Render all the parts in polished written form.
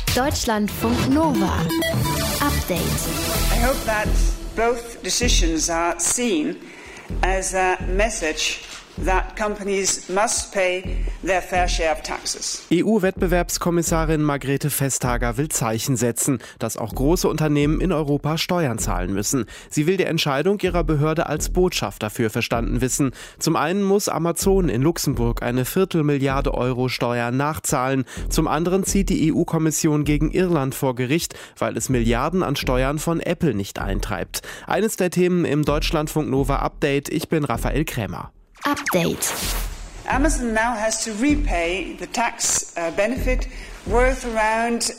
Deutschlandfunk Nova. Update. I hope that both decisions are seen as a message that companies must pay their fair share of taxes. EU-Wettbewerbskommissarin Margrethe Vestager will Zeichen setzen, dass auch große Unternehmen in Europa Steuern zahlen müssen. Sie will die Entscheidung ihrer Behörde als Botschaft dafür verstanden wissen. Zum einen muss Amazon in Luxemburg eine 250 Milliarden Euro Steuer nachzahlen. Zum anderen zieht die EU-Kommission gegen Irland vor Gericht, weil es Milliarden an Steuern von Apple nicht eintreibt. Eines der Themen im Deutschlandfunk Nova Update. Ich bin Raphael Krämer. Update. Amazon now has to repay the tax benefit worth around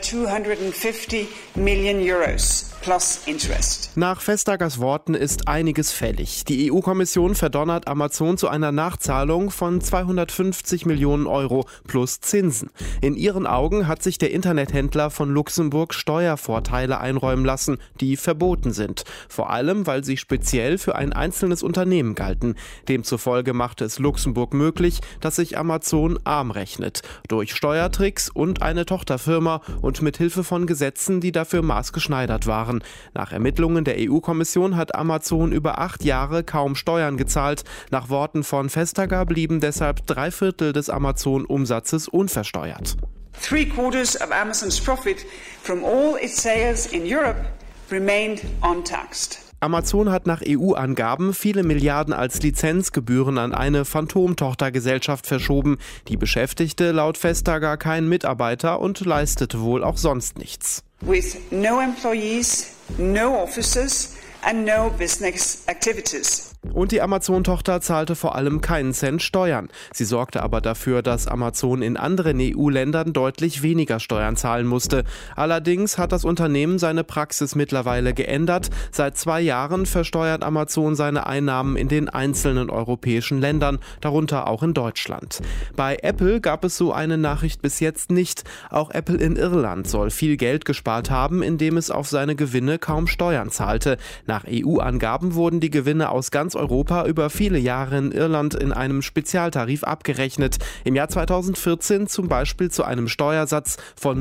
250 million euros plus interest. Nach Vestagers Worten ist einiges fällig. Die EU-Kommission verdonnert Amazon zu einer Nachzahlung von 250 Millionen Euro plus Zinsen. In ihren Augen hat sich der Internethändler von Luxemburg Steuervorteile einräumen lassen, die verboten sind. Vor allem, weil sie speziell für ein einzelnes Unternehmen galten. Demzufolge machte es Luxemburg möglich, dass sich Amazon arm rechnet. Durch Steuertricks und eine Tochterfirma und mit Hilfe von Gesetzen, die dafür maßgeschneidert waren. Nach Ermittlungen der EU-Kommission hat Amazon über 8 Jahre kaum Steuern gezahlt. Nach Worten von Vestager blieben deshalb 3/4 des Amazon-Umsatzes unversteuert. 3/4 of Amazon's profit from all its sales in Europe remained untaxed. Amazon hat nach EU-Angaben viele Milliarden als Lizenzgebühren an eine Phantom-Tochtergesellschaft verschoben. Die beschäftigte laut Vestager keinen Mitarbeiter und leistete wohl auch sonst nichts. With no employees, no officers and no business activities. Und die Amazon-Tochter zahlte vor allem keinen Cent Steuern. Sie sorgte aber dafür, dass Amazon in anderen EU-Ländern deutlich weniger Steuern zahlen musste. Allerdings hat das Unternehmen seine Praxis mittlerweile geändert. Seit 2 Jahren versteuert Amazon seine Einnahmen in den einzelnen europäischen Ländern, darunter auch in Deutschland. Bei Apple gab es so eine Nachricht bis jetzt nicht. Auch Apple in Irland soll viel Geld gespart haben, indem es auf seine Gewinne kaum Steuern zahlte. Nach EU-Angaben wurden die Gewinne aus ganz Europa über viele Jahre in Irland in einem Spezialtarif abgerechnet. Im Jahr 2014 zum Beispiel zu einem Steuersatz von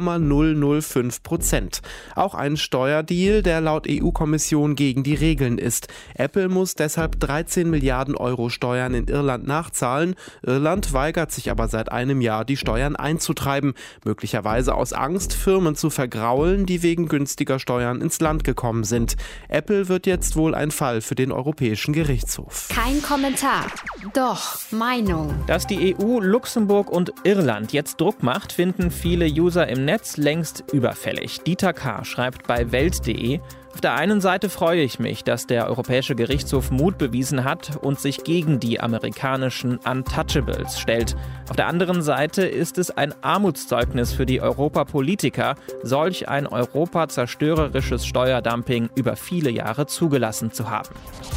0,005%. Auch ein Steuerdeal, der laut EU-Kommission gegen die Regeln ist. Apple muss deshalb 13 Milliarden Euro Steuern in Irland nachzahlen. Irland weigert sich aber seit einem Jahr, die Steuern einzutreiben. Möglicherweise aus Angst, Firmen zu vergraulen, die wegen günstiger Steuern ins Land gekommen sind. Apple wird jetzt wohl ein Fall für den Europäischen Gerichtshof. Kein Kommentar, doch Meinung. Dass die EU, Luxemburg und Irland jetzt Druck macht, finden viele User im Netz längst überfällig. Dieter K. schreibt bei Welt.de: Auf der einen Seite freue ich mich, dass der Europäische Gerichtshof Mut bewiesen hat und sich gegen die amerikanischen Untouchables stellt. Auf der anderen Seite ist es ein Armutszeugnis für die Europapolitiker, solch ein europazerstörerisches Steuerdumping über viele Jahre zugelassen zu haben.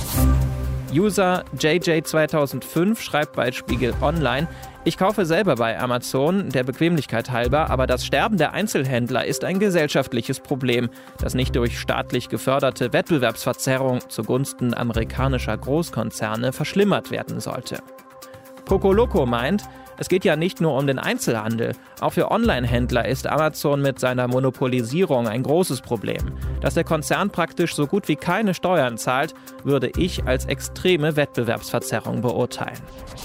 User JJ2005 schreibt bei Spiegel Online: Ich kaufe selber bei Amazon, der Bequemlichkeit halber, aber das Sterben der Einzelhändler ist ein gesellschaftliches Problem, das nicht durch staatlich geförderte Wettbewerbsverzerrung zugunsten amerikanischer Großkonzerne verschlimmert werden sollte. Coco Loco meint: Es geht ja nicht nur um den Einzelhandel. Auch für Online-Händler ist Amazon mit seiner Monopolisierung ein großes Problem. Dass der Konzern praktisch so gut wie keine Steuern zahlt, würde ich als extreme Wettbewerbsverzerrung beurteilen.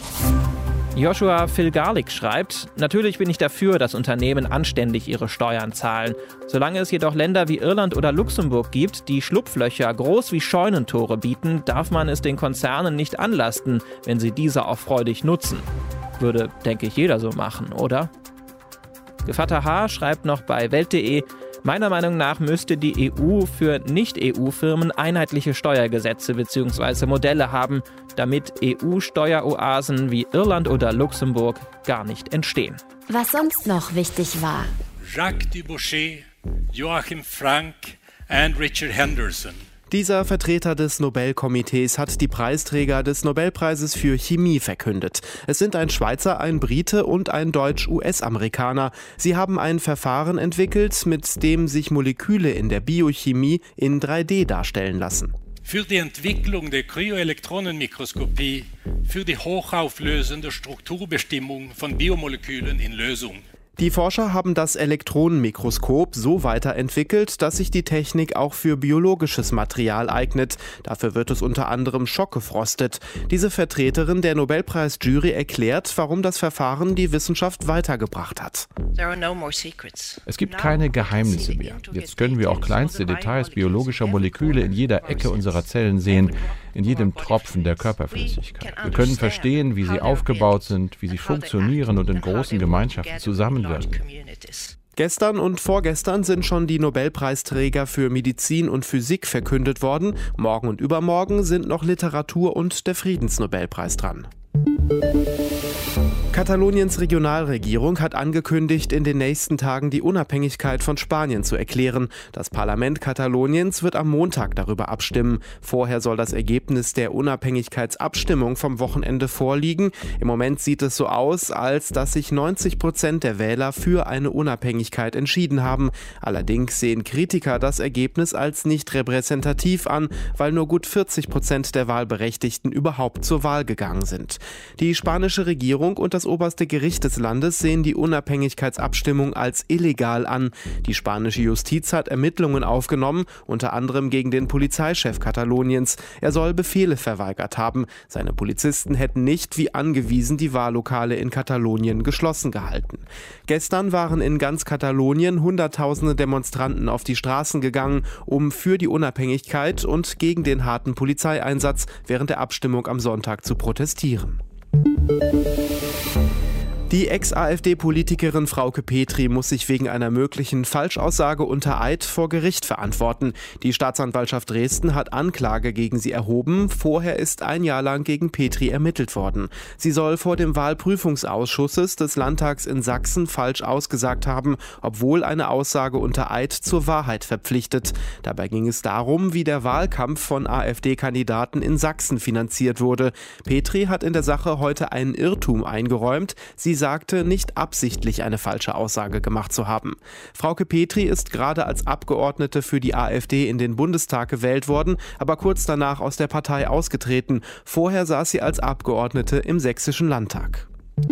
Joshua Filgarlik schreibt: Natürlich bin ich dafür, dass Unternehmen anständig ihre Steuern zahlen. Solange es jedoch Länder wie Irland oder Luxemburg gibt, die Schlupflöcher groß wie Scheunentore bieten, darf man es den Konzernen nicht anlasten, wenn sie diese auch freudig nutzen. Würde, denke ich, jeder so machen, oder? Gevatter H. schreibt noch bei Welt.de: Meiner Meinung nach müsste die EU für Nicht-EU-Firmen einheitliche Steuergesetze bzw. Modelle haben, damit EU-Steueroasen wie Irland oder Luxemburg gar nicht entstehen. Was sonst noch wichtig war. Jacques Dubochet, Joachim Frank und Richard Henderson. Dieser Vertreter des Nobelkomitees hat die Preisträger des Nobelpreises für Chemie verkündet. Es sind ein Schweizer, ein Brite und ein Deutsch-US-Amerikaner. Sie haben ein Verfahren entwickelt, mit dem sich Moleküle in der Biochemie in 3D darstellen lassen. Für die Entwicklung der Kryoelektronenmikroskopie, für die hochauflösende Strukturbestimmung von Biomolekülen in Lösung. Die Forscher haben das Elektronenmikroskop so weiterentwickelt, dass sich die Technik auch für biologisches Material eignet. Dafür wird es unter anderem schockgefrostet. Diese Vertreterin der Nobelpreisjury erklärt, warum das Verfahren die Wissenschaft weitergebracht hat. Es gibt keine Geheimnisse mehr. Jetzt können wir auch kleinste Details biologischer Moleküle in jeder Ecke unserer Zellen sehen, in jedem Tropfen der Körperflüssigkeit. Wir können verstehen, wie sie aufgebaut sind, wie sie funktionieren und in großen Gemeinschaften zusammenwirken. Gestern und vorgestern sind schon die Nobelpreisträger für Medizin und Physik verkündet worden. Morgen und übermorgen sind noch Literatur und der Friedensnobelpreis dran. Kataloniens Regionalregierung hat angekündigt, in den nächsten Tagen die Unabhängigkeit von Spanien zu erklären. Das Parlament Kataloniens wird am Montag darüber abstimmen. Vorher soll das Ergebnis der Unabhängigkeitsabstimmung vom Wochenende vorliegen. Im Moment sieht es so aus, als dass sich 90% der Wähler für eine Unabhängigkeit entschieden haben. Allerdings sehen Kritiker das Ergebnis als nicht repräsentativ an, weil nur gut 40% der Wahlberechtigten überhaupt zur Wahl gegangen sind. Die spanische Regierung und das oberste Gericht des Landes sehen die Unabhängigkeitsabstimmung als illegal an. Die spanische Justiz hat Ermittlungen aufgenommen, unter anderem gegen den Polizeichef Kataloniens. Er soll Befehle verweigert haben. Seine Polizisten hätten nicht, wie angewiesen, die Wahllokale in Katalonien geschlossen gehalten. Gestern waren in ganz Katalonien Hunderttausende Demonstranten auf die Straßen gegangen, um für die Unabhängigkeit und gegen den harten Polizeieinsatz während der Abstimmung am Sonntag zu protestieren. Die Ex-AfD-Politikerin Frauke Petry muss sich wegen einer möglichen Falschaussage unter Eid vor Gericht verantworten. Die Staatsanwaltschaft Dresden hat Anklage gegen sie erhoben. Vorher ist ein Jahr lang gegen Petry ermittelt worden. Sie soll vor dem Wahlprüfungsausschusses des Landtags in Sachsen falsch ausgesagt haben, obwohl eine Aussage unter Eid zur Wahrheit verpflichtet. Dabei ging es darum, wie der Wahlkampf von AfD-Kandidaten in Sachsen finanziert wurde. Petry hat in der Sache heute einen Irrtum eingeräumt. Sie sagte, nicht absichtlich eine falsche Aussage gemacht zu haben. Frauke Petry ist gerade als Abgeordnete für die AfD in den Bundestag gewählt worden, aber kurz danach aus der Partei ausgetreten. Vorher saß sie als Abgeordnete im Sächsischen Landtag.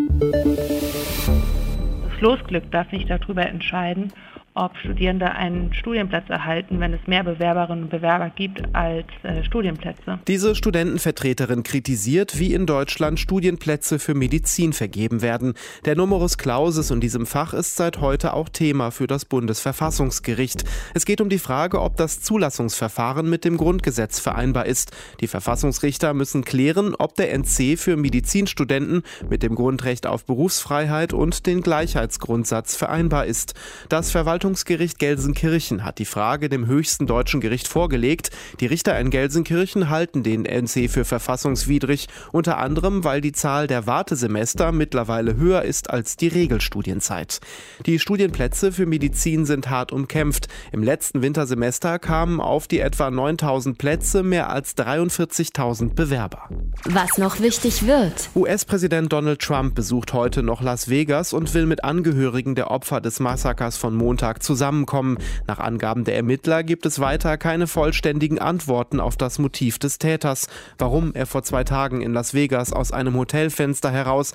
Das Losglück darf nicht darüber entscheiden, ob Studierende einen Studienplatz erhalten, wenn es mehr Bewerberinnen und Bewerber gibt als Studienplätze. Diese Studentenvertreterin kritisiert, wie in Deutschland Studienplätze für Medizin vergeben werden. Der Numerus Clausus in diesem Fach ist seit heute auch Thema für das Bundesverfassungsgericht. Es geht um die Frage, ob das Zulassungsverfahren mit dem Grundgesetz vereinbar ist. Die Verfassungsrichter müssen klären, ob der NC für Medizinstudenten mit dem Grundrecht auf Berufsfreiheit und den Gleichheitsgrundsatz vereinbar ist. Das Verwaltungsgericht Gelsenkirchen hat die Frage dem höchsten deutschen Gericht vorgelegt. Die Richter in Gelsenkirchen halten den NC für verfassungswidrig, unter anderem, weil die Zahl der Wartesemester mittlerweile höher ist als die Regelstudienzeit. Die Studienplätze für Medizin sind hart umkämpft. Im letzten Wintersemester kamen auf die etwa 9.000 Plätze mehr als 43.000 Bewerber. Was noch wichtig wird. US-Präsident Donald Trump besucht heute noch Las Vegas und will mit Angehörigen der Opfer des Massakers von Montag zusammenkommen. Nach Angaben der Ermittler gibt es weiter keine vollständigen Antworten auf das Motiv des Täters. Warum er vor 2 Tagen in Las Vegas aus einem Hotelfenster heraus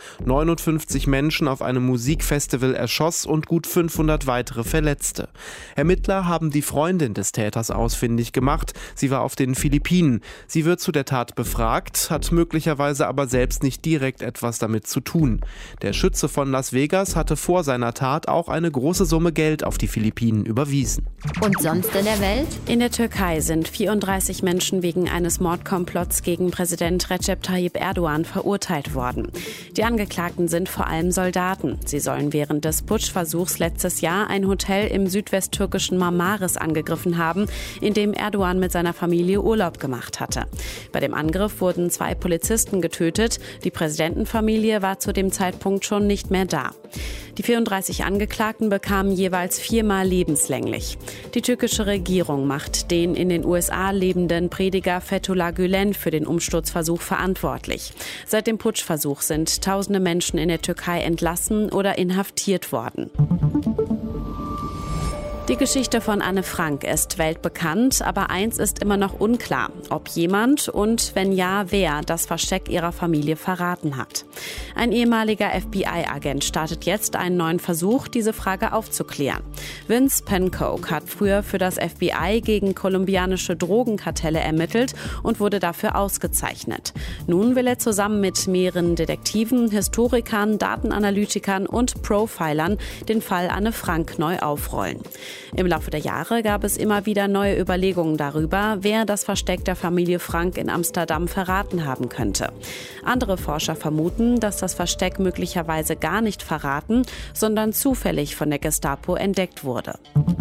59 Menschen auf einem Musikfestival erschoss und gut 500 weitere verletzte. Ermittler haben die Freundin des Täters ausfindig gemacht. Sie war auf den Philippinen. Sie wird zu der Tat befragt, hat möglicherweise aber selbst nicht direkt etwas damit zu tun. Der Schütze von Las Vegas hatte vor seiner Tat auch eine große Summe Geld auf die Philippinen überwiesen. Und sonst in der Welt? In der Türkei sind 34 Menschen wegen eines Mordkomplotts gegen Präsident Recep Tayyip Erdogan verurteilt worden. Die Angeklagten sind vor allem Soldaten. Sie sollen während des Putschversuchs letztes Jahr ein Hotel im südwesttürkischen Marmaris angegriffen haben, in dem Erdogan mit seiner Familie Urlaub gemacht hatte. Bei dem Angriff wurden 2 Polizisten getötet. Die Präsidentenfamilie war zu dem Zeitpunkt schon nicht mehr da. Die 34 Angeklagten bekamen jeweils 4-mal lebenslänglich. Die türkische Regierung macht den in den USA lebenden Prediger Fethullah Gülen für den Umsturzversuch verantwortlich. Seit dem Putschversuch sind tausende Menschen in der Türkei entlassen oder inhaftiert worden. Die Geschichte von Anne Frank ist weltbekannt, aber eins ist immer noch unklar, ob jemand und wenn ja, wer das Versteck ihrer Familie verraten hat. Ein ehemaliger FBI-Agent startet jetzt einen neuen Versuch, diese Frage aufzuklären. Vince Pencoke hat früher für das FBI gegen kolumbianische Drogenkartelle ermittelt und wurde dafür ausgezeichnet. Nun will er zusammen mit mehreren Detektiven, Historikern, Datenanalytikern und Profilern den Fall Anne Frank neu aufrollen. Im Laufe der Jahre gab es immer wieder neue Überlegungen darüber, wer das Versteck der Familie Frank in Amsterdam verraten haben könnte. Andere Forscher vermuten, dass das Versteck möglicherweise gar nicht verraten, sondern zufällig von der Gestapo entdeckt wurde.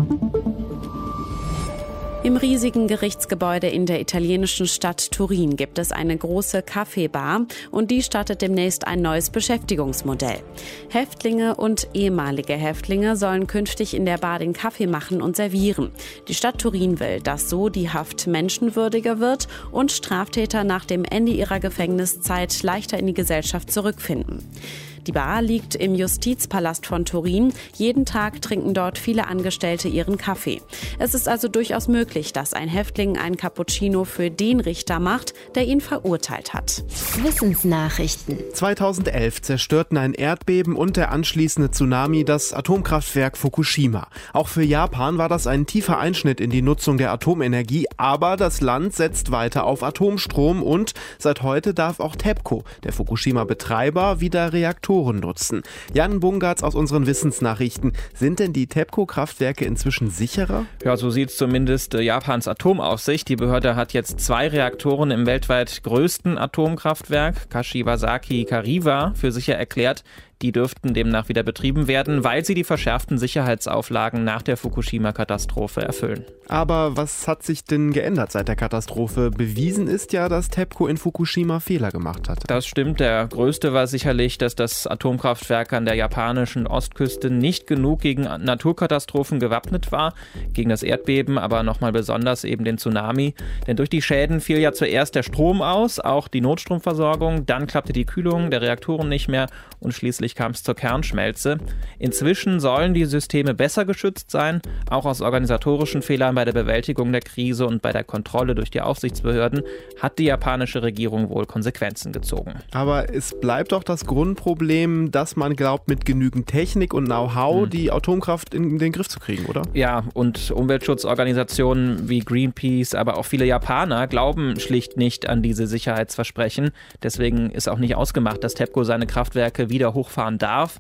Im riesigen Gerichtsgebäude in der italienischen Stadt Turin gibt es eine große Kaffeebar und die startet demnächst ein neues Beschäftigungsmodell. Häftlinge und ehemalige Häftlinge sollen künftig in der Bar den Kaffee machen und servieren. Die Stadt Turin will, dass so die Haft menschenwürdiger wird und Straftäter nach dem Ende ihrer Gefängniszeit leichter in die Gesellschaft zurückfinden. Die Bar liegt im Justizpalast von Turin. Jeden Tag trinken dort viele Angestellte ihren Kaffee. Es ist also durchaus möglich, dass ein Häftling einen Cappuccino für den Richter macht, der ihn verurteilt hat. Wissensnachrichten. 2011 zerstörten ein Erdbeben und der anschließende Tsunami das Atomkraftwerk Fukushima. Auch für Japan war das ein tiefer Einschnitt in die Nutzung der Atomenergie, aber das Land setzt weiter auf Atomstrom und seit heute darf auch TEPCO, der Fukushima-Betreiber, wieder Reaktoren nutzen. Jan Bungartz aus unseren Wissensnachrichten. Sind denn die TEPCO-Kraftwerke inzwischen sicherer? Ja, so sieht es zumindest Japans Atomaufsicht. Die Behörde hat jetzt 2 Reaktoren im weltweit größten Atomkraftwerk, Kashiwazaki Kariwa, für sicher erklärt. Die dürften demnach wieder betrieben werden, weil sie die verschärften Sicherheitsauflagen nach der Fukushima-Katastrophe erfüllen. Aber was hat sich denn geändert seit der Katastrophe? Bewiesen ist ja, dass TEPCO in Fukushima Fehler gemacht hat. Das stimmt. Der größte war sicherlich, dass das Atomkraftwerk an der japanischen Ostküste nicht genug gegen Naturkatastrophen gewappnet war. Gegen das Erdbeben, aber nochmal besonders eben den Tsunami. Denn durch die Schäden fiel ja zuerst der Strom aus, auch die Notstromversorgung. Dann klappte die Kühlung der Reaktoren nicht mehr und schließlich kam es zur Kernschmelze. Inzwischen sollen die Systeme besser geschützt sein, auch aus organisatorischen Fehlern bei der Bewältigung der Krise und bei der Kontrolle durch die Aufsichtsbehörden hat die japanische Regierung wohl Konsequenzen gezogen. Aber es bleibt doch das Grundproblem, dass man glaubt, mit genügend Technik und Know-how die Atomkraft in den Griff zu kriegen, oder? Ja, und Umweltschutzorganisationen wie Greenpeace, aber auch viele Japaner glauben schlicht nicht an diese Sicherheitsversprechen. Deswegen ist auch nicht ausgemacht, dass TEPCO seine Kraftwerke wieder hochfahren darf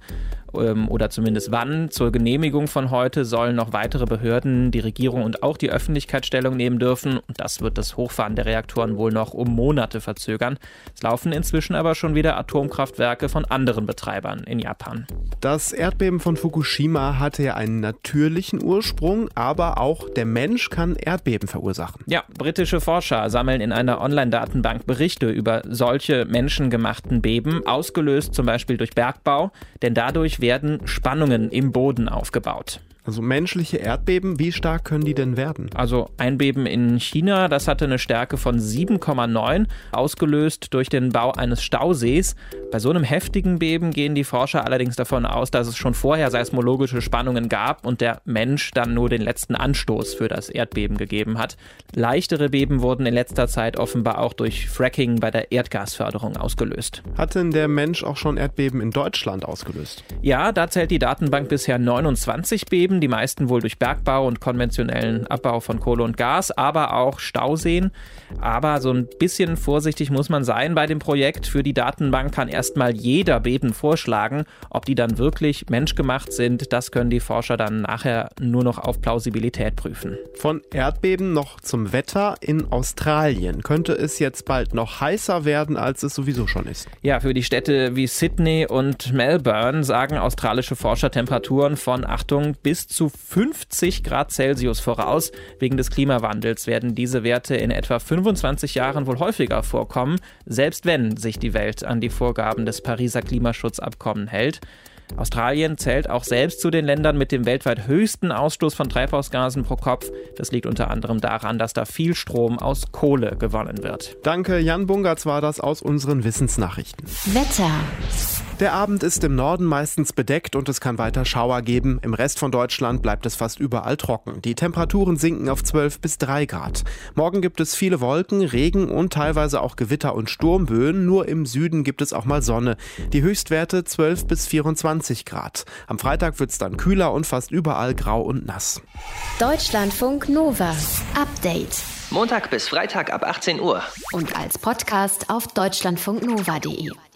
oder zumindest wann. Zur Genehmigung von heute sollen noch weitere Behörden, die Regierung und auch die Öffentlichkeit Stellung nehmen dürfen. Und das wird das Hochfahren der Reaktoren wohl noch um Monate verzögern. Es laufen inzwischen aber schon wieder Atomkraftwerke von anderen Betreibern in Japan. Das Erdbeben von Fukushima hatte ja einen natürlichen Ursprung, aber auch der Mensch kann Erdbeben verursachen. Ja, britische Forscher sammeln in einer Online-Datenbank Berichte über solche menschengemachten Beben, ausgelöst zum Beispiel durch Bergbau, denn dadurch werden Spannungen im Boden aufgebaut. Also menschliche Erdbeben, wie stark können die denn werden? Also ein Beben in China, das hatte eine Stärke von 7,9, ausgelöst durch den Bau eines Stausees. Bei so einem heftigen Beben gehen die Forscher allerdings davon aus, dass es schon vorher seismologische Spannungen gab und der Mensch dann nur den letzten Anstoß für das Erdbeben gegeben hat. Leichtere Beben wurden in letzter Zeit offenbar auch durch Fracking bei der Erdgasförderung ausgelöst. Hat denn der Mensch auch schon Erdbeben in Deutschland ausgelöst? Ja, da zählt die Datenbank bisher 29 Beben. Die meisten wohl durch Bergbau und konventionellen Abbau von Kohle und Gas, aber auch Stauseen. Aber so ein bisschen vorsichtig muss man sein bei dem Projekt. Für die Datenbank kann erstmal jeder Beben vorschlagen. Ob die dann wirklich menschgemacht sind, das können die Forscher dann nachher nur noch auf Plausibilität prüfen. Von Erdbeben noch zum Wetter. In Australien könnte es jetzt bald noch heißer werden, als es sowieso schon ist. Ja, für die Städte wie Sydney und Melbourne sagen australische Forscher Temperaturen von, Achtung, bis zu 50 Grad Celsius voraus. Wegen des Klimawandels werden diese Werte in etwa 25 Jahren wohl häufiger vorkommen, selbst wenn sich die Welt an die Vorgaben des Pariser Klimaschutzabkommens hält. Australien zählt auch selbst zu den Ländern mit dem weltweit höchsten Ausstoß von Treibhausgasen pro Kopf. Das liegt unter anderem daran, dass da viel Strom aus Kohle gewonnen wird. Danke, Jan Bungartz war das aus unseren Wissensnachrichten. Wetter. Der Abend ist im Norden meistens bedeckt und es kann weiter Schauer geben. Im Rest von Deutschland bleibt es fast überall trocken. Die Temperaturen sinken auf 12 bis 3 Grad. Morgen gibt es viele Wolken, Regen und teilweise auch Gewitter und Sturmböen. Nur im Süden gibt es auch mal Sonne. Die Höchstwerte 12 bis 24 Grad. Am Freitag wird es dann kühler und fast überall grau und nass. Deutschlandfunk Nova. Update. Montag bis Freitag ab 18 Uhr. Und als Podcast auf deutschlandfunknova.de.